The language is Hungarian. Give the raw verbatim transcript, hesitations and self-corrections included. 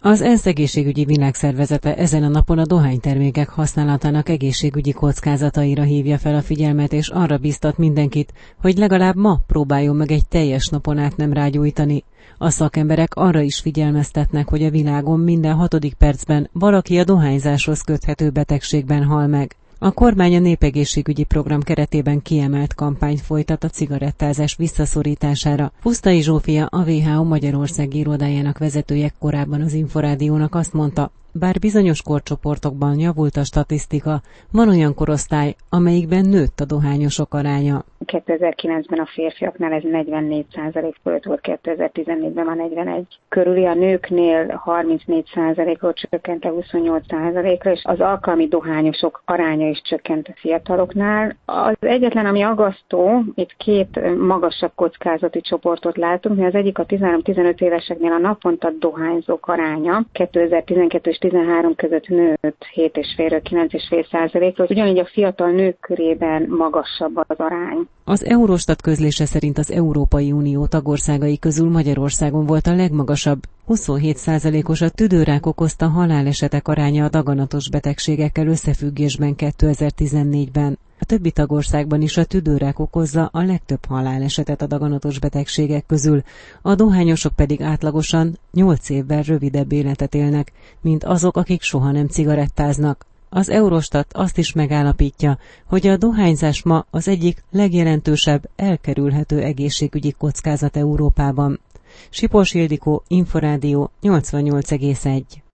Az ENSZ egészségügyi világszervezete ezen a napon a dohánytermékek használatának egészségügyi kockázataira hívja fel a figyelmet, és arra biztat mindenkit, hogy legalább ma próbáljon meg egy teljes napon át nem rágyújtani. A szakemberek arra is figyelmeztetnek, hogy a világon minden hatodik percben valaki a dohányzáshoz köthető betegségben hal meg. A kormány a népegészségügyi program keretében kiemelt kampányt folytat a cigarettázás visszaszorítására. Pusztai Zsófia, a dupla vé há o Magyarország irodájának vezetője korábban az Inforádiónak azt mondta, bár bizonyos korcsoportokban javult a statisztika, van olyan korosztály, amelyikben nőtt a dohányosok aránya. kétezer-kilencben a férfiaknál ez negyvennégy százalék fölött volt, kétezer-tizennégyben már negyvenegy körüli, a nőknél harmincnégy százalékról csökkent a huszonnyolc százalékra, és az alkalmi dohányosok aránya is csökkent a fiataloknál. Az egyetlen, ami aggasztó, itt két magasabb kockázati csoportot látunk, mert az egyik a tizenhárom-tizenöt éveseknél a naponta dohányzók aránya kétezer-tizenkettő és tizenhárom között nőtt hét egész öt-ről kilenc egész öt százalékról, ugyanígy a fiatal nők körében magasabb az arány. Az Eurostat közlése szerint az Európai Unió tagországai közül Magyarországon volt a legmagasabb, huszonhét százalékos a tüdőrák okozta halálesetek aránya a daganatos betegségekkel összefüggésben kétezer-tizennégyben. A többi tagországban is a tüdőrák okozza a legtöbb halálesetet a daganatos betegségek közül, a dohányosok pedig átlagosan nyolc évvel rövidebb életet élnek, mint azok, akik soha nem cigarettáznak. Az Eurostat azt is megállapítja, hogy a dohányzás ma az egyik legjelentősebb, elkerülhető egészségügyi kockázat Európában. Sipos Ildikó, Inforádió nyolcvannyolc egész egy.